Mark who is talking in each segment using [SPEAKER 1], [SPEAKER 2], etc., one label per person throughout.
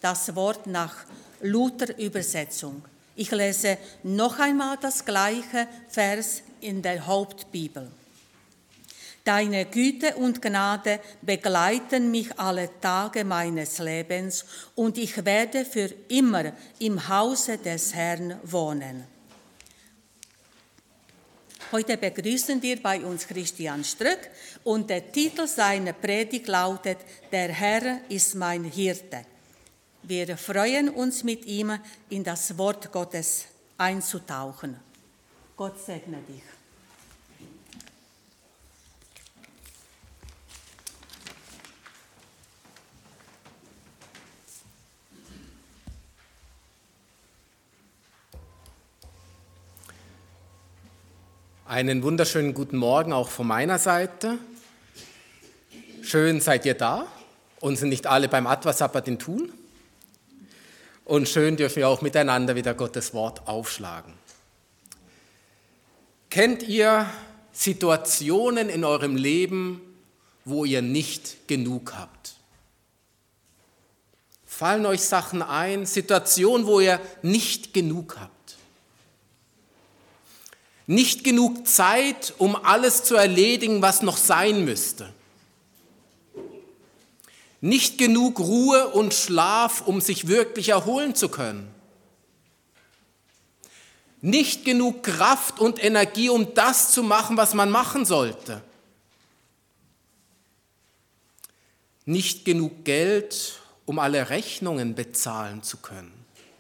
[SPEAKER 1] das Wort nach Luther-Übersetzung. Ich lese noch einmal das gleiche Vers in der Hauptbibel. Deine Güte und Gnade begleiten mich alle Tage meines Lebens und ich werde für immer im Hause des Herrn wohnen. Heute begrüßen wir bei uns Christian Strück und der Titel seiner Predigt lautet: Der Herr ist mein Hirte. Wir freuen uns, mit ihm in das Wort Gottes einzutauchen. Gott segne dich.
[SPEAKER 2] Einen wunderschönen guten Morgen auch von meiner Seite. Schön seid ihr da und sind nicht alle beim Advent-Sabbat in Thun. Und schön dürfen wir auch miteinander wieder Gottes Wort aufschlagen. Kennt ihr Situationen in eurem Leben, wo ihr nicht genug habt? Fallen euch Sachen ein, Situationen, wo ihr nicht genug habt? Nicht genug Zeit, um alles zu erledigen, was noch sein müsste. Nicht genug Ruhe und Schlaf, um sich wirklich erholen zu können. Nicht genug Kraft und Energie, um das zu machen, was man machen sollte. Nicht genug Geld, um alle Rechnungen bezahlen zu können.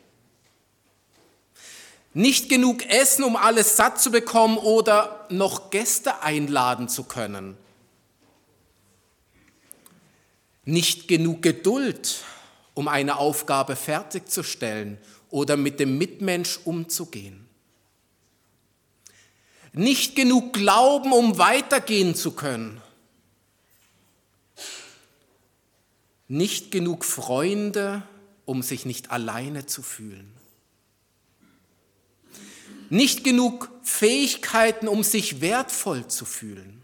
[SPEAKER 2] Nicht genug Essen, um alles satt zu bekommen oder noch Gäste einladen zu können. Nicht genug Geduld, um eine Aufgabe fertigzustellen oder mit dem Mitmensch umzugehen. Nicht genug Glauben, um weitergehen zu können. Nicht genug Freunde, um sich nicht alleine zu fühlen. Nicht genug Fähigkeiten, um sich wertvoll zu fühlen.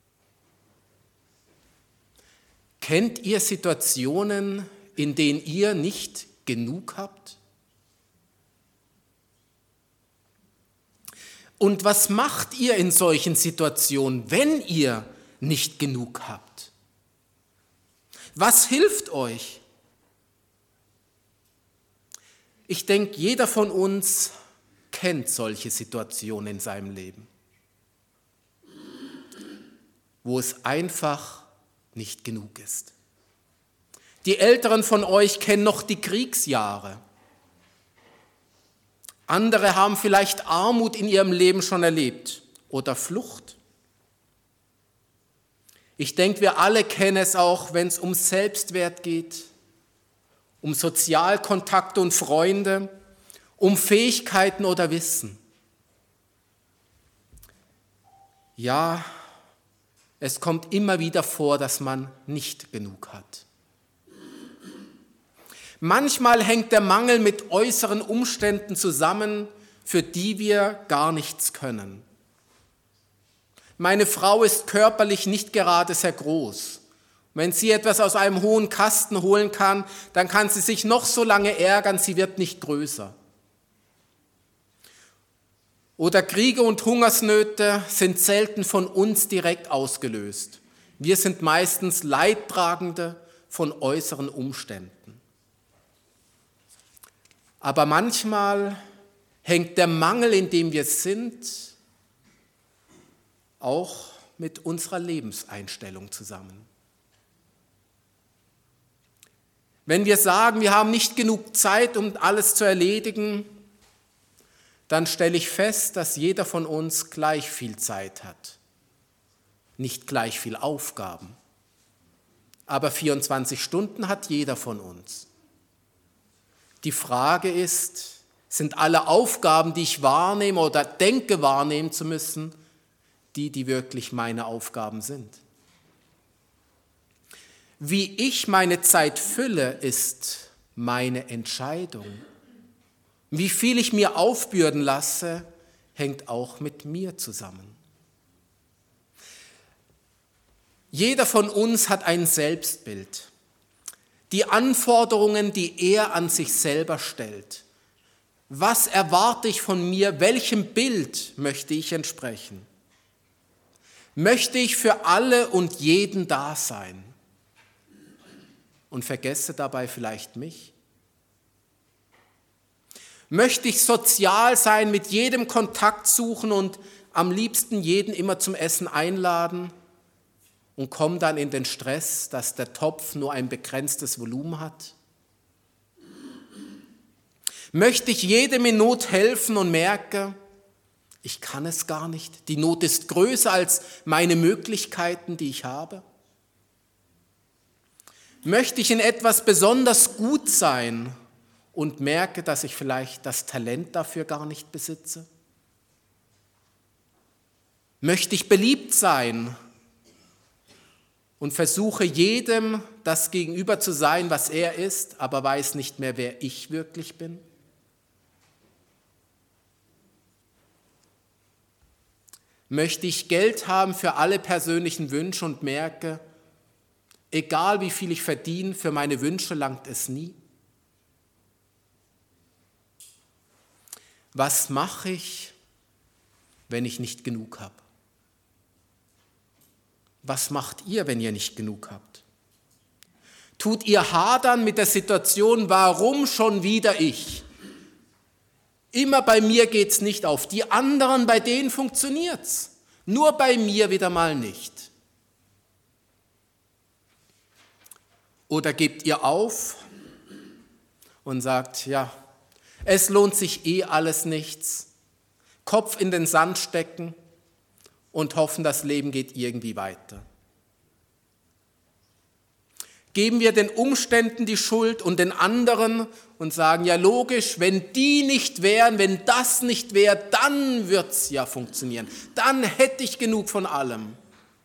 [SPEAKER 2] Kennt ihr Situationen, in denen ihr nicht genug habt? Und was macht ihr in solchen Situationen, wenn ihr nicht genug habt? Was hilft euch? Ich denke, jeder von uns kennt solche Situationen in seinem Leben, wo es einfach nicht genug ist. Die Älteren von euch kennen noch die Kriegsjahre. Andere haben vielleicht Armut in ihrem Leben schon erlebt oder Flucht. Ich denke, wir alle kennen es auch, wenn es um Selbstwert geht, um Sozialkontakte und Freunde, um Fähigkeiten oder Wissen. Ja, es kommt immer wieder vor, dass man nicht genug hat. Manchmal hängt der Mangel mit äußeren Umständen zusammen, für die wir gar nichts können. Meine Frau ist körperlich nicht gerade sehr groß. Wenn sie etwas aus einem hohen Kasten holen kann, dann kann sie sich noch so lange ärgern, sie wird nicht größer. Oder Kriege und Hungersnöte sind selten von uns direkt ausgelöst. Wir sind meistens Leidtragende von äußeren Umständen. Aber manchmal hängt der Mangel, in dem wir sind, auch mit unserer Lebenseinstellung zusammen. Wenn wir sagen, wir haben nicht genug Zeit, um alles zu erledigen, dann stelle ich fest, dass jeder von uns gleich viel Zeit hat. Nicht gleich viel Aufgaben. Aber 24 Stunden hat jeder von uns. Die Frage ist, sind alle Aufgaben, die ich wahrnehme oder denke wahrnehmen zu müssen, die wirklich meine Aufgaben sind? Wie ich meine Zeit fülle, ist meine Entscheidung. Wie viel ich mir aufbürden lasse, hängt auch mit mir zusammen. Jeder von uns hat ein Selbstbild. die Anforderungen, die er an sich selber stellt. Was erwarte ich von mir? Welchem Bild möchte ich entsprechen? Möchte ich für alle und jeden da sein? Und vergesse dabei vielleicht mich? Möchte ich sozial sein, mit jedem Kontakt suchen und am liebsten jeden immer zum Essen einladen und komme dann in den Stress, dass der Topf nur ein begrenztes Volumen hat? Möchte ich jedem in Not helfen und merke, ich kann es gar nicht, die Not ist größer als meine Möglichkeiten, die ich habe? Möchte ich in etwas besonders gut sein und merke, dass ich vielleicht das Talent dafür gar nicht besitze? Möchte ich beliebt sein und versuche jedem das gegenüber zu sein, was er ist, aber weiß nicht mehr, wer ich wirklich bin? Möchte ich Geld haben für alle persönlichen Wünsche und merke, egal wie viel ich verdiene, für meine Wünsche langt es nie? Was mache ich, wenn ich nicht genug habe? Was macht ihr, wenn ihr nicht genug habt? Tut ihr hadern mit der Situation, warum schon wieder ich? Immer bei mir geht es nicht auf. Die anderen, bei denen funktioniert es. Nur bei mir wieder mal nicht. Oder gebt ihr auf und sagt, ja, es lohnt sich eh alles nichts. Kopf in den Sand stecken und hoffen, das Leben geht irgendwie weiter. Geben wir den Umständen die Schuld und den anderen und sagen, ja logisch, wenn die nicht wären, wenn das nicht wäre, dann wird es ja funktionieren. Dann hätte ich genug von allem.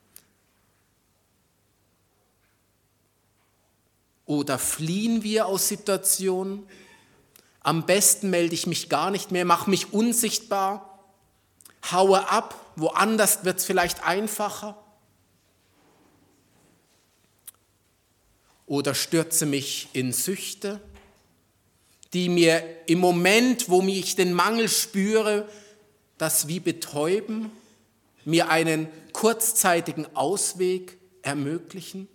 [SPEAKER 2] Oder fliehen wir aus Situationen? Am besten melde ich mich gar nicht mehr, mache mich unsichtbar, haue ab, woanders wird es vielleicht einfacher. Oder stürze mich in Süchte, die mir im Moment, wo ich den Mangel spüre, das wie betäuben, mir einen kurzzeitigen Ausweg ermöglichen.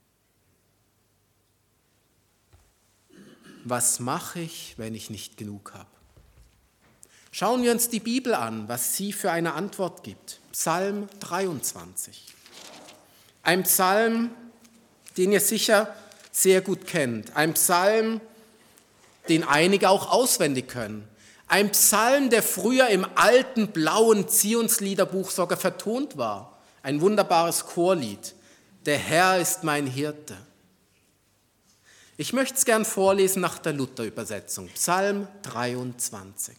[SPEAKER 2] Was mache ich, wenn ich nicht genug habe? Schauen wir uns die Bibel an, was sie für eine Antwort gibt. Psalm 23. Ein Psalm, den ihr sicher sehr gut kennt. Ein Psalm, den einige auch auswendig können. Ein Psalm, der früher im alten blauen Zionsliederbuch sogar vertont war. Ein wunderbares Chorlied. Der Herr ist mein Hirte. Ich möchte es gern vorlesen nach der Luther-Übersetzung. Psalm 23.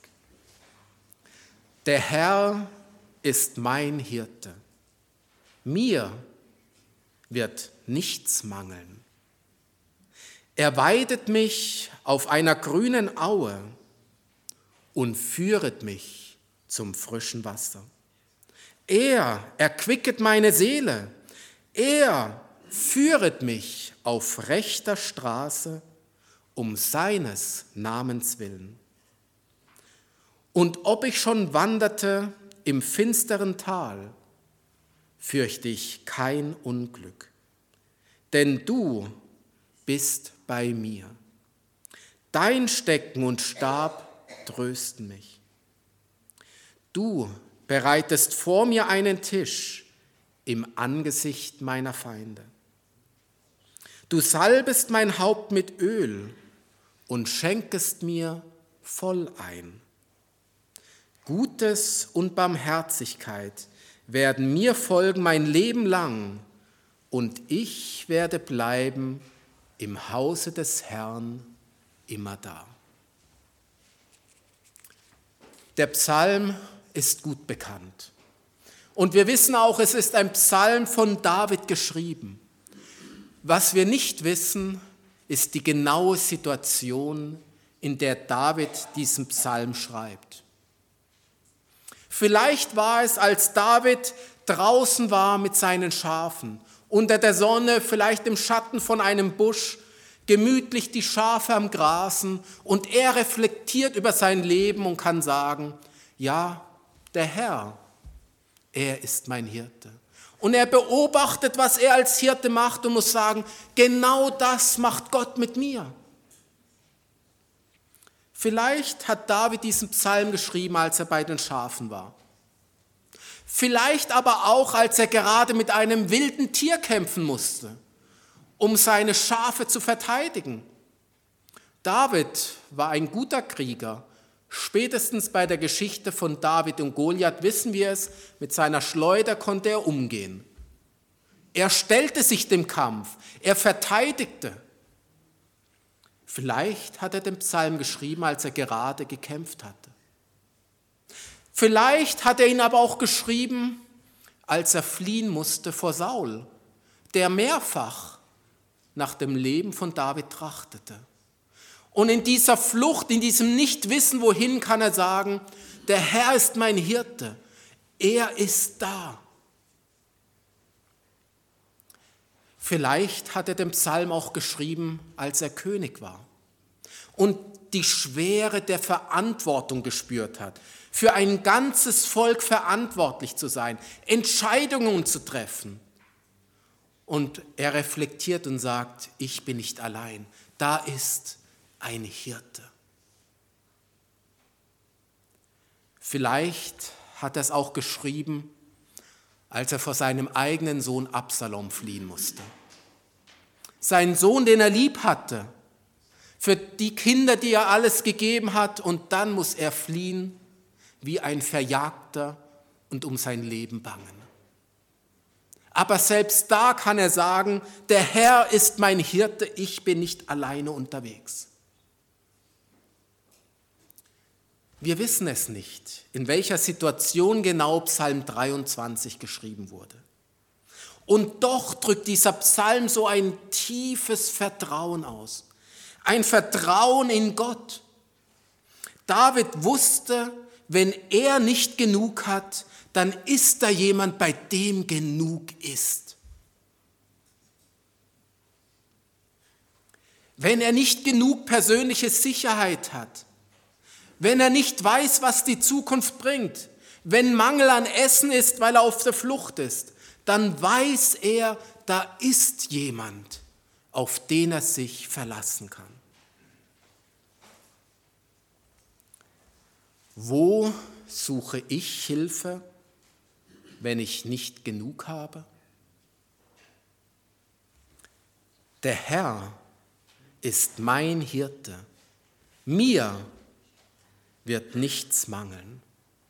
[SPEAKER 2] Der Herr ist mein Hirte. Mir wird nichts mangeln. Er weidet mich auf einer grünen Aue und führet mich zum frischen Wasser. Er erquicket meine Seele. Er führet mich auf rechter Straße um seines Namens willen. Und ob ich schon wanderte im finsteren Tal, fürchte ich kein Unglück, denn du bist bei mir. Dein Stecken und Stab trösten mich. Du bereitest vor mir einen Tisch im Angesicht meiner Feinde. Du salbest mein Haupt mit Öl und schenkest mir voll ein. Gutes und Barmherzigkeit werden mir folgen mein Leben lang, und ich werde bleiben im Hause des Herrn immer da. Der Psalm ist gut bekannt. Und wir wissen auch, es ist ein Psalm von David geschrieben. Was wir nicht wissen, ist die genaue Situation, in der David diesen Psalm schreibt. Vielleicht war es, als David draußen war mit seinen Schafen, unter der Sonne, vielleicht im Schatten von einem Busch, gemütlich die Schafe am Grasen und er reflektiert über sein Leben und kann sagen, ja, der Herr, er ist mein Hirte. Und er beobachtet, was er als Hirte macht und muss sagen, genau das macht Gott mit mir. Vielleicht hat David diesen Psalm geschrieben, als er bei den Schafen war. Vielleicht aber auch, als er gerade mit einem wilden Tier kämpfen musste, um seine Schafe zu verteidigen. David war ein guter Krieger. Spätestens bei der Geschichte von David und Goliath wissen wir es, mit seiner Schleuder konnte er umgehen. Er stellte sich dem Kampf, er verteidigte. Vielleicht hat er den Psalm geschrieben, als er gerade gekämpft hatte. Vielleicht hat er ihn aber auch geschrieben, als er fliehen musste vor Saul, der mehrfach nach dem Leben von David trachtete. Und in dieser Flucht, in diesem Nichtwissen, wohin, kann er sagen, der Herr ist mein Hirte, er ist da. Vielleicht hat er den Psalm auch geschrieben, als er König war und die Schwere der Verantwortung gespürt hat, für ein ganzes Volk verantwortlich zu sein, Entscheidungen zu treffen. Und er reflektiert und sagt, ich bin nicht allein, da ist ein Hirte. Vielleicht hat er es auch geschrieben, als er vor seinem eigenen Sohn Absalom fliehen musste. Sein Sohn, den er lieb hatte, für die Kinder, die er alles gegeben hat, und dann muss er fliehen wie ein Verjagter und um sein Leben bangen. Aber selbst da kann er sagen, der Herr ist mein Hirte, ich bin nicht alleine unterwegs. Wir wissen es nicht, in welcher Situation genau Psalm 23 geschrieben wurde. Und doch drückt dieser Psalm so ein tiefes Vertrauen aus. Ein Vertrauen in Gott. David wusste, wenn er nicht genug hat, dann ist da jemand, bei dem genug ist. Wenn er nicht genug persönliche Sicherheit hat, wenn er nicht weiß, was die Zukunft bringt, wenn Mangel an Essen ist, weil er auf der Flucht ist, dann weiß er, da ist jemand, auf den er sich verlassen kann. Wo suche ich Hilfe, wenn ich nicht genug habe? Der Herr ist mein Hirte, mir wird nichts mangeln.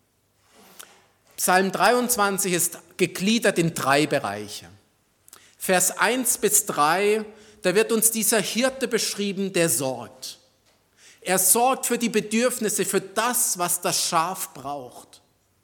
[SPEAKER 2] Psalm 23 ist gegliedert in 3 Bereiche. Vers 1 bis 3, da wird uns dieser Hirte beschrieben, der sorgt. Er sorgt für die Bedürfnisse, für das, was das Schaf braucht.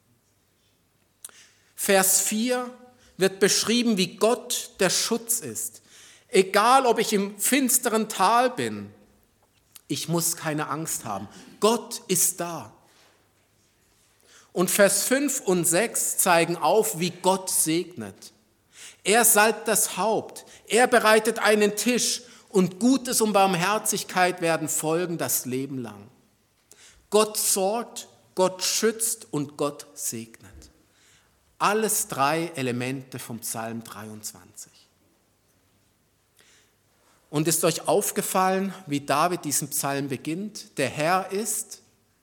[SPEAKER 2] Vers 4 wird beschrieben, wie Gott der Schutz ist. Egal, ob ich im finsteren Tal bin, ich muss keine Angst haben. Gott ist da. Und Vers 5 und 6 zeigen auf, wie Gott segnet. Er salbt das Haupt, er bereitet einen Tisch und Gutes und Barmherzigkeit werden folgen das Leben lang. Gott sorgt, Gott schützt und Gott segnet. Alles 3 Elemente vom Psalm 23. Und ist euch aufgefallen, wie David diesen Psalm beginnt? Der Herr ist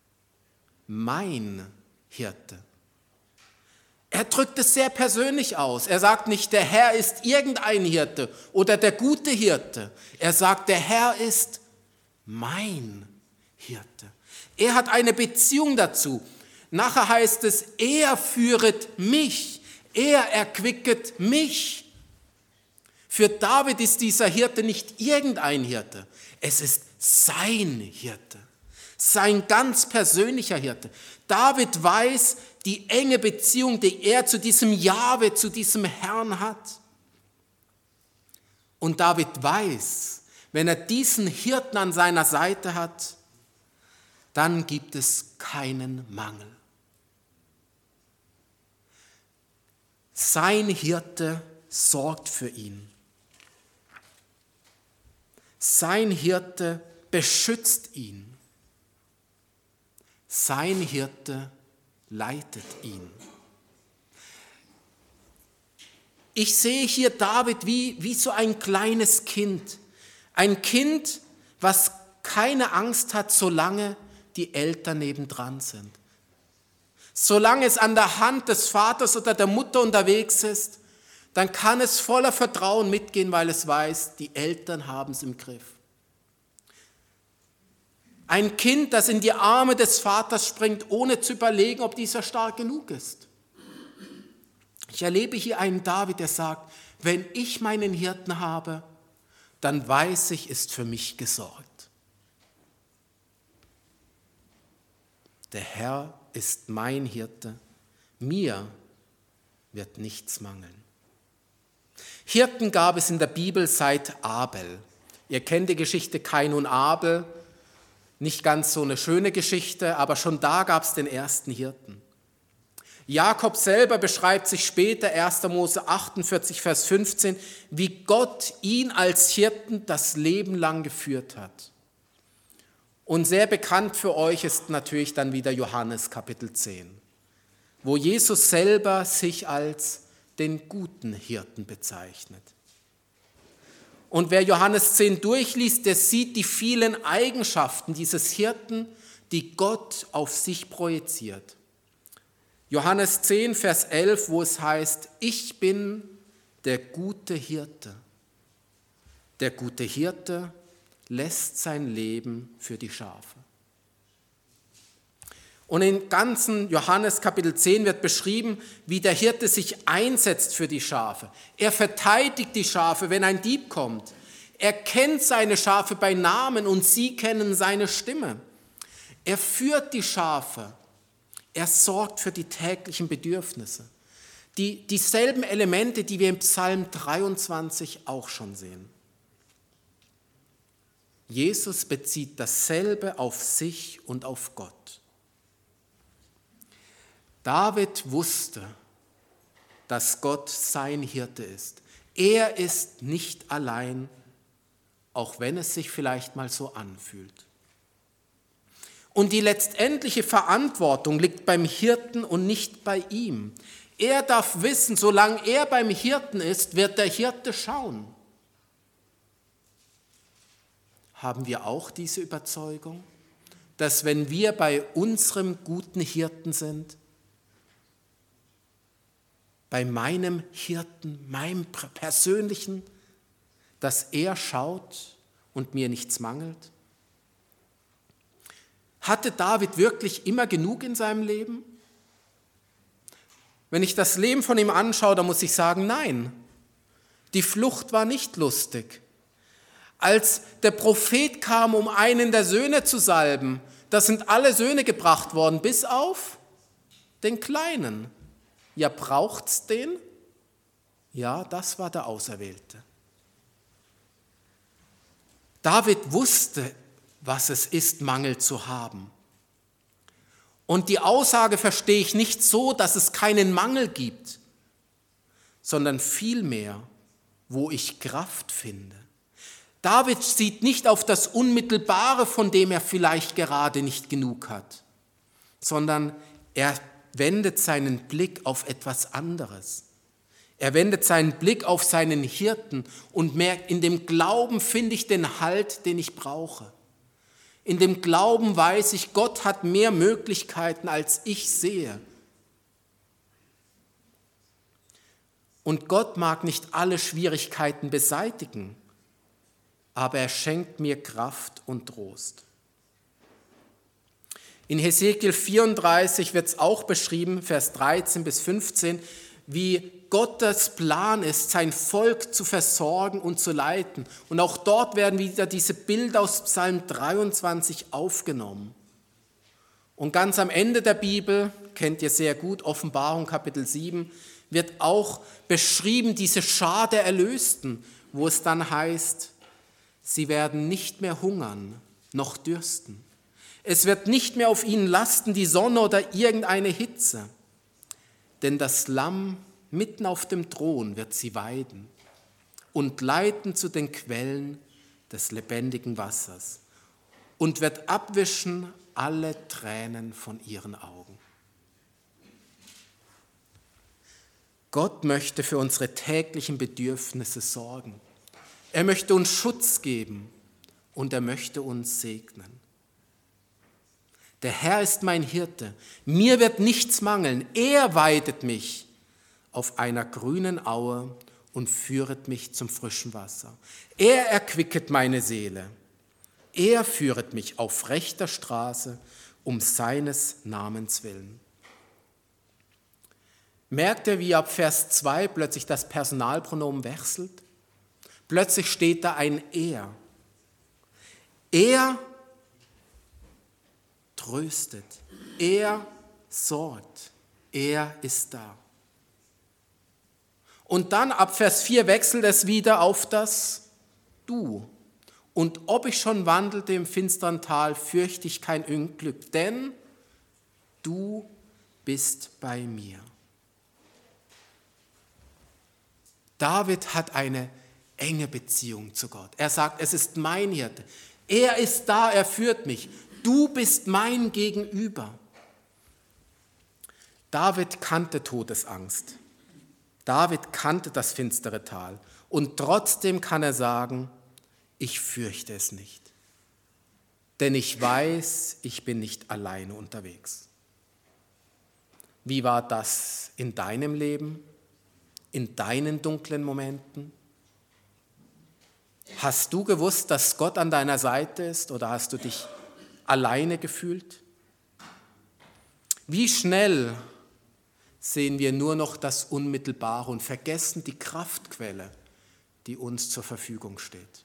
[SPEAKER 2] mein Hirte. Er drückt es sehr persönlich aus. Er sagt nicht, der Herr ist irgendein Hirte oder der gute Hirte. Er sagt, der Herr ist mein Hirte. Er hat eine Beziehung dazu. Nachher heißt es, er führet mich, er erquicket mich. Für David ist dieser Hirte nicht irgendein Hirte, es ist sein Hirte, sein ganz persönlicher Hirte. David weiß die enge Beziehung, die er zu diesem Jahwe, zu diesem Herrn hat. Und David weiß, wenn er diesen Hirten an seiner Seite hat, dann gibt es keinen Mangel. Sein Hirte sorgt für ihn. Sein Hirte beschützt ihn. Sein Hirte leitet ihn. Ich sehe hier David wie so ein kleines Kind. Ein Kind, was keine Angst hat, solange die Eltern nebendran sind. Solange es an der Hand des Vaters oder der Mutter unterwegs ist, dann kann es voller Vertrauen mitgehen, weil es weiß, die Eltern haben es im Griff. Ein Kind, das in die Arme des Vaters springt, ohne zu überlegen, ob dieser stark genug ist. Ich erlebe hier einen David, der sagt, wenn ich meinen Hirten habe, dann weiß ich, ist für mich gesorgt. Der Herr ist mein Hirte, mir wird nichts mangeln. Hirten gab es in der Bibel seit Abel. Ihr kennt die Geschichte Kain und Abel, nicht ganz so eine schöne Geschichte, aber schon da gab es den ersten Hirten. Jakob selber beschreibt sich später, 1. Mose 48, Vers 15, wie Gott ihn als Hirten das Leben lang geführt hat. Und sehr bekannt für euch ist natürlich dann wieder Johannes Kapitel 10, wo Jesus selber sich als den guten Hirten bezeichnet. Und wer Johannes 10 durchliest, der sieht die vielen Eigenschaften dieses Hirten, die Gott auf sich projiziert. Johannes 10, Vers 11, wo es heißt, ich bin der gute Hirte. Der gute Hirte lässt sein Leben für die Schafe. Und im ganzen Johannes Kapitel 10 wird beschrieben, wie der Hirte sich einsetzt für die Schafe. Er verteidigt die Schafe, wenn ein Dieb kommt. Er kennt seine Schafe bei Namen und sie kennen seine Stimme. Er führt die Schafe. Er sorgt für die täglichen Bedürfnisse. Dieselben Elemente, die wir im Psalm 23 auch schon sehen. Jesus bezieht dasselbe auf sich und auf Gott. David wusste, dass Gott sein Hirte ist. Er ist nicht allein, auch wenn es sich vielleicht mal so anfühlt. Und die letztendliche Verantwortung liegt beim Hirten und nicht bei ihm. Er darf wissen, solange er beim Hirten ist, wird der Hirte schauen. Haben wir auch diese Überzeugung, dass wenn wir bei unserem guten Hirten sind, bei meinem Hirten, meinem persönlichen, dass er schaut und mir nichts mangelt? Hatte David wirklich immer genug in seinem Leben? Wenn ich das Leben von ihm anschaue, dann muss ich sagen, nein. Die Flucht war nicht lustig. Als der Prophet kam, um einen der Söhne zu salben, da sind alle Söhne gebracht worden, bis auf den Kleinen. Ja, braucht's den? Ja, das war der Auserwählte. David wusste, was es ist, Mangel zu haben. Und die Aussage verstehe ich nicht so, dass es keinen Mangel gibt, sondern vielmehr, wo ich Kraft finde. David sieht nicht auf das Unmittelbare, von dem er vielleicht gerade nicht genug hat, sondern er wendet seinen Blick auf etwas anderes. Er wendet seinen Blick auf seinen Hirten und merkt, in dem Glauben finde ich den Halt, den ich brauche. In dem Glauben weiß ich, Gott hat mehr Möglichkeiten, als ich sehe. Und Gott mag nicht alle Schwierigkeiten beseitigen, aber er schenkt mir Kraft und Trost. In Hesekiel 34 wird es auch beschrieben, Vers 13 bis 15, wie Gottes Plan ist, sein Volk zu versorgen und zu leiten. Und auch dort werden wieder diese Bilder aus Psalm 23 aufgenommen. Und ganz am Ende der Bibel, kennt ihr sehr gut, Offenbarung Kapitel 7, wird auch beschrieben, diese Schar der Erlösten, wo es dann heißt, sie werden nicht mehr hungern, noch dürsten. Es wird nicht mehr auf ihnen lasten die Sonne oder irgendeine Hitze, denn das Lamm mitten auf dem Thron wird sie weiden und leiten zu den Quellen des lebendigen Wassers und wird abwischen alle Tränen von ihren Augen. Gott möchte für unsere täglichen Bedürfnisse sorgen. Er möchte uns Schutz geben und er möchte uns segnen. Der Herr ist mein Hirte, mir wird nichts mangeln. Er weidet mich auf einer grünen Aue und führet mich zum frischen Wasser. Er erquicket meine Seele. Er führet mich auf rechter Straße um seines Namens willen. Merkt ihr, wie ab Vers 2 plötzlich das Personalpronomen wechselt? Plötzlich steht da ein Er. Er tröstet, er sorgt, er ist da. Und dann ab Vers 4 wechselt es wieder auf das Du. Und ob ich schon wandelte im finstern Tal, fürchte ich kein Unglück, denn du bist bei mir. David hat eine enge Beziehung zu Gott. Er sagt, es ist mein Hirte. Er ist da, er führt mich. Du bist mein Gegenüber. David kannte Todesangst. David kannte das finstere Tal. Und trotzdem kann er sagen, ich fürchte es nicht. Denn ich weiß, ich bin nicht alleine unterwegs. Wie war das in deinem Leben? In deinen dunklen Momenten? Hast du gewusst, dass Gott an deiner Seite ist oder hast du dich alleine gefühlt? Wie schnell sehen wir nur noch das Unmittelbare und vergessen die Kraftquelle, die uns zur Verfügung steht.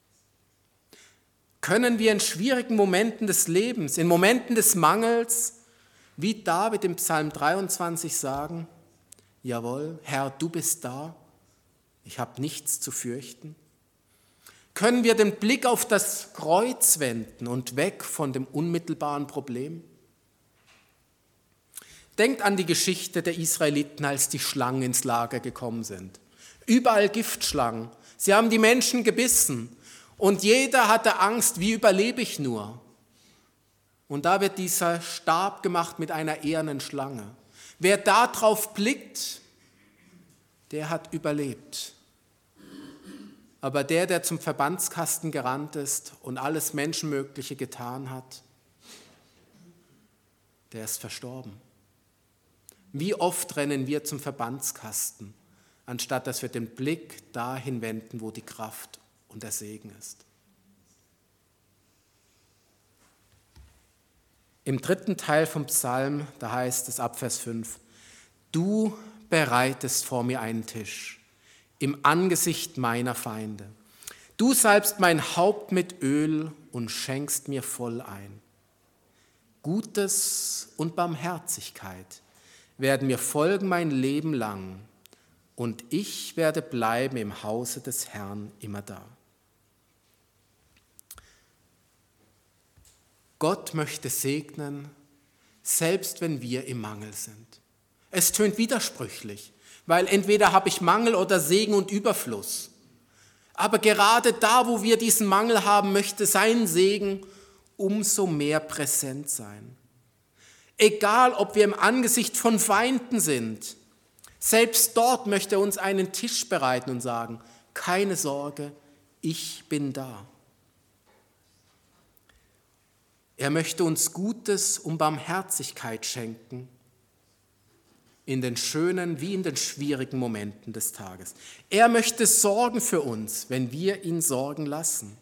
[SPEAKER 2] Können wir in schwierigen Momenten des Lebens, in Momenten des Mangels, wie David im Psalm 23 sagen, jawohl, Herr, du bist da, ich habe nichts zu fürchten? Können wir den Blick auf das Kreuz wenden und weg von dem unmittelbaren Problem? Denkt an die Geschichte der Israeliten, als die Schlangen ins Lager gekommen sind. Überall Giftschlangen. Sie haben die Menschen gebissen und jeder hatte Angst, wie überlebe ich nur? Und da wird dieser Stab gemacht mit einer ehernen Schlange. Wer da drauf blickt, der hat überlebt. Aber der zum Verbandskasten gerannt ist und alles Menschenmögliche getan hat, der ist verstorben. Wie oft rennen wir zum Verbandskasten, anstatt dass wir den Blick dahin wenden, wo die Kraft und der Segen ist. Im 3. Teil vom Psalm, da heißt es ab Vers 5, du bereitest vor mir einen Tisch im Angesicht meiner Feinde. Du salbst mein Haupt mit Öl und schenkst mir voll ein. Gutes und Barmherzigkeit werden mir folgen mein Leben lang, und ich werde bleiben im Hause des Herrn immer da. Gott möchte segnen, selbst wenn wir im Mangel sind. Es tönt widersprüchlich, weil entweder habe ich Mangel oder Segen und Überfluss. Aber gerade da, wo wir diesen Mangel haben, möchte sein Segen umso mehr präsent sein. Egal, ob wir im Angesicht von Feinden sind, selbst dort möchte er uns einen Tisch bereiten und sagen, keine Sorge, ich bin da. Er möchte uns Gutes und Barmherzigkeit schenken, in den schönen wie in den schwierigen Momenten des Tages. Er möchte sorgen für uns, wenn wir ihn sorgen lassen.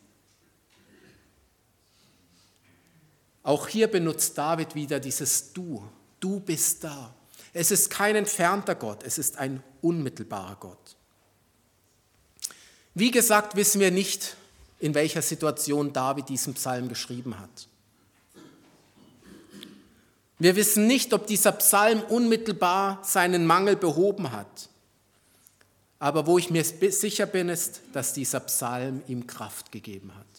[SPEAKER 2] Auch hier benutzt David wieder dieses Du. Du bist da. Es ist kein entfernter Gott, es ist ein unmittelbarer Gott. Wie gesagt, wissen wir nicht, in welcher Situation David diesen Psalm geschrieben hat. Wir wissen nicht, ob dieser Psalm unmittelbar seinen Mangel behoben hat. Aber wo ich mir sicher bin, ist, dass dieser Psalm ihm Kraft gegeben hat.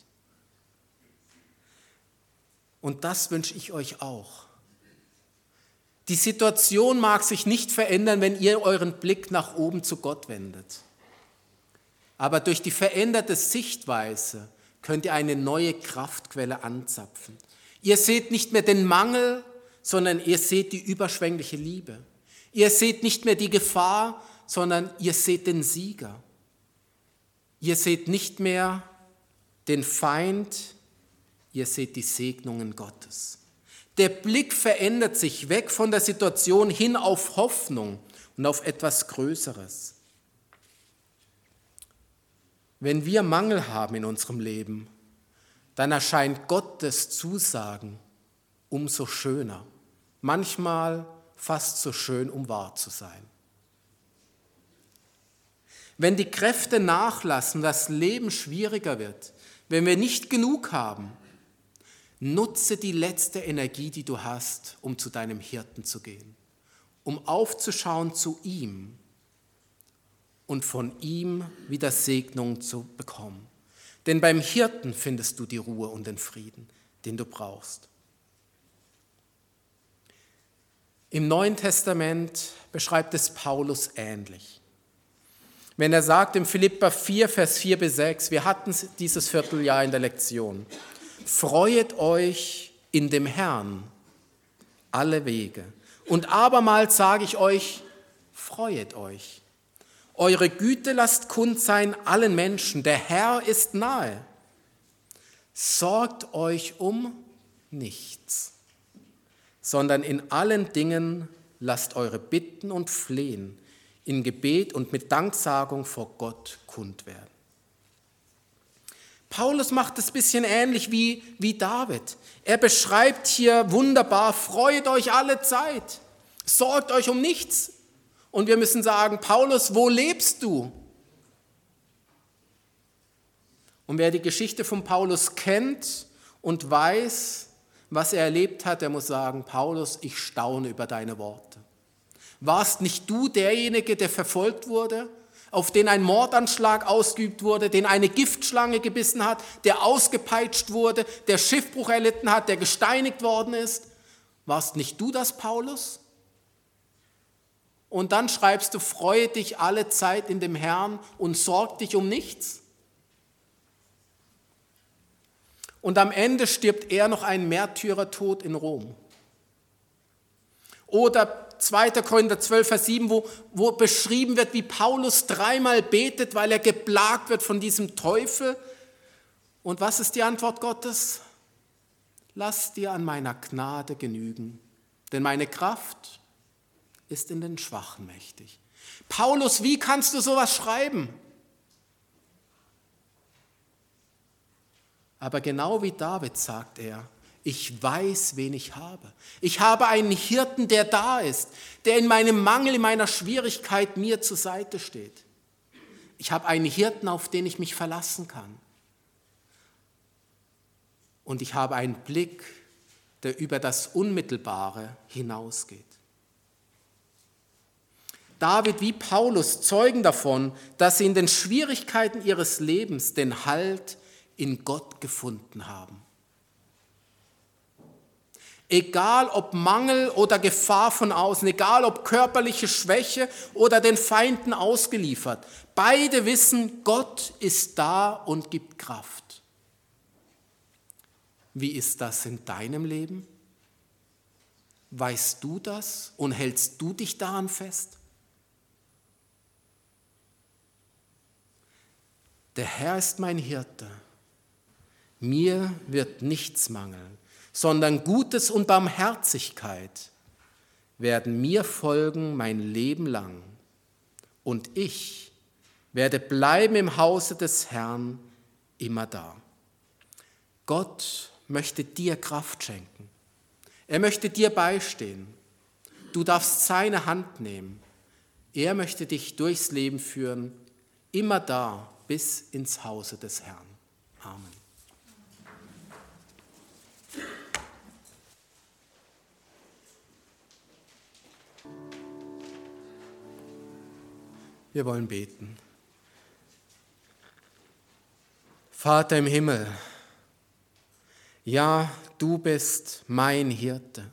[SPEAKER 2] Und das wünsche ich euch auch. Die Situation mag sich nicht verändern, wenn ihr euren Blick nach oben zu Gott wendet. Aber durch die veränderte Sichtweise könnt ihr eine neue Kraftquelle anzapfen. Ihr seht nicht mehr den Mangel, sondern ihr seht die überschwängliche Liebe. Ihr seht nicht mehr die Gefahr, sondern ihr seht den Sieger. Ihr seht nicht mehr den Feind, ihr seht die Segnungen Gottes. Der Blick verändert sich weg von der Situation hin auf Hoffnung und auf etwas Größeres. Wenn wir Mangel haben in unserem Leben, dann erscheint Gottes Zusagen umso schöner, manchmal fast so schön, um wahr zu sein. Wenn die Kräfte nachlassen, das Leben schwieriger wird, wenn wir nicht genug haben, nutze die letzte Energie, die du hast, um zu deinem Hirten zu gehen, um aufzuschauen zu ihm und von ihm wieder Segnung zu bekommen. Denn beim Hirten findest du die Ruhe und den Frieden, den du brauchst. Im Neuen Testament beschreibt es Paulus ähnlich. Wenn er sagt im Philipper 4, Vers 4-6, wir hatten dieses Vierteljahr in der Lektion, freuet euch in dem Herrn alle Wege. Und abermals sage ich euch, freuet euch. Eure Güte lasst kund sein allen Menschen, der Herr ist nahe. Sorgt euch um nichts, sondern in allen Dingen lasst eure Bitten und Flehen in Gebet und mit Danksagung vor Gott kund werden. Paulus macht es ein bisschen ähnlich wie David. Er beschreibt hier wunderbar, freut euch alle Zeit, sorgt euch um nichts. Und wir müssen sagen, Paulus, wo lebst du? Und wer die Geschichte von Paulus kennt und weiß, was er erlebt hat, der muss sagen, Paulus, ich staune über deine Worte. Warst nicht du derjenige, der verfolgt wurde, auf den ein Mordanschlag ausgeübt wurde, den eine Giftschlange gebissen hat, der ausgepeitscht wurde, der Schiffbruch erlitten hat, der gesteinigt worden ist? Warst nicht du das, Paulus? Und dann schreibst du, freue dich alle Zeit in dem Herrn und sorg dich um nichts? Und am Ende stirbt er noch einen Märtyrertod in Rom. Oder 2. Korinther 12, Vers 7, wo beschrieben wird, wie Paulus 3-mal betet, weil er geplagt wird von diesem Teufel. Und was ist die Antwort Gottes? Lass dir an meiner Gnade genügen, denn meine Kraft ist in den Schwachen mächtig. Paulus, wie kannst du sowas schreiben? Aber genau wie David sagt er, ich weiß, wen ich habe. Ich habe einen Hirten, der da ist, der in meinem Mangel, in meiner Schwierigkeit mir zur Seite steht. Ich habe einen Hirten, auf den ich mich verlassen kann. Und ich habe einen Blick, der über das Unmittelbare hinausgeht. David wie Paulus zeugen davon, dass sie in den Schwierigkeiten ihres Lebens den Halt in Gott gefunden haben. Egal ob Mangel oder Gefahr von außen, egal ob körperliche Schwäche oder den Feinden ausgeliefert, beide wissen, Gott ist da und gibt Kraft. Wie ist das in deinem Leben? Weißt du das und hältst du dich daran fest? Der Herr ist mein Hirte, mir wird nichts mangeln, sondern Gutes und Barmherzigkeit werden mir folgen mein Leben lang. Und ich werde bleiben im Hause des Herrn immer da. Gott möchte dir Kraft schenken. Er möchte dir beistehen. Du darfst seine Hand nehmen. Er möchte dich durchs Leben führen, immer da bis ins Hause des Herrn. Amen. Wir wollen beten. Vater im Himmel, ja, du bist mein Hirte.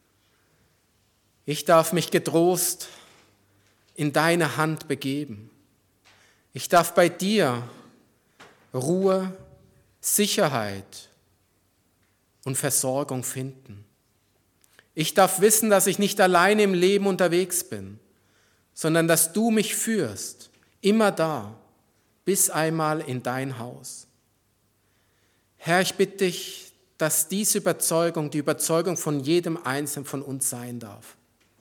[SPEAKER 2] Ich darf mich getrost in deine Hand begeben. Ich darf bei dir Ruhe, Sicherheit und Versorgung finden. Ich darf wissen, dass ich nicht alleine im Leben unterwegs bin, sondern dass du mich führst, immer da, bis einmal in dein Haus. Herr, ich bitte dich, dass diese Überzeugung die Überzeugung von jedem Einzelnen von uns sein darf.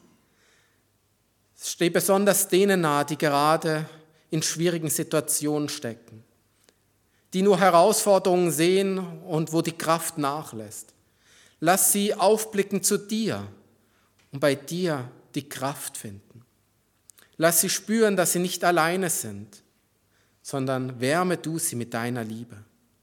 [SPEAKER 2] Es steht besonders denen nahe, die gerade in schwierigen Situationen stecken, die nur Herausforderungen sehen und wo die Kraft nachlässt. Lass sie aufblicken zu dir und bei dir die Kraft finden. Lass sie spüren, dass sie nicht alleine sind, sondern wärme du sie mit deiner Liebe.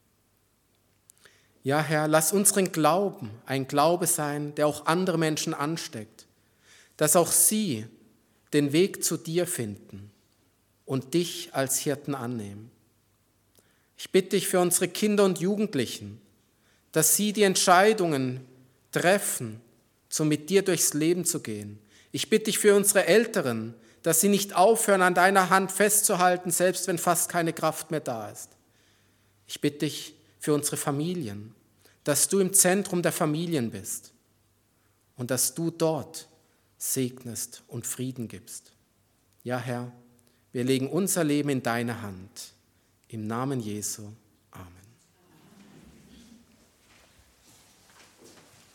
[SPEAKER 2] Ja, Herr, lass unseren Glauben ein Glaube sein, der auch andere Menschen ansteckt, dass auch sie den Weg zu dir finden und dich als Hirten annehmen. Ich bitte dich für unsere Kinder und Jugendlichen, dass sie die Entscheidungen treffen, so mit dir durchs Leben zu gehen. Ich bitte dich für unsere Älteren, dass sie nicht aufhören, an deiner Hand festzuhalten, selbst wenn fast keine Kraft mehr da ist. Ich bitte dich für unsere Familien, dass du im Zentrum der Familien bist und dass du dort segnest und Frieden gibst. Ja, Herr, wir legen unser Leben in deine Hand. Im Namen Jesu.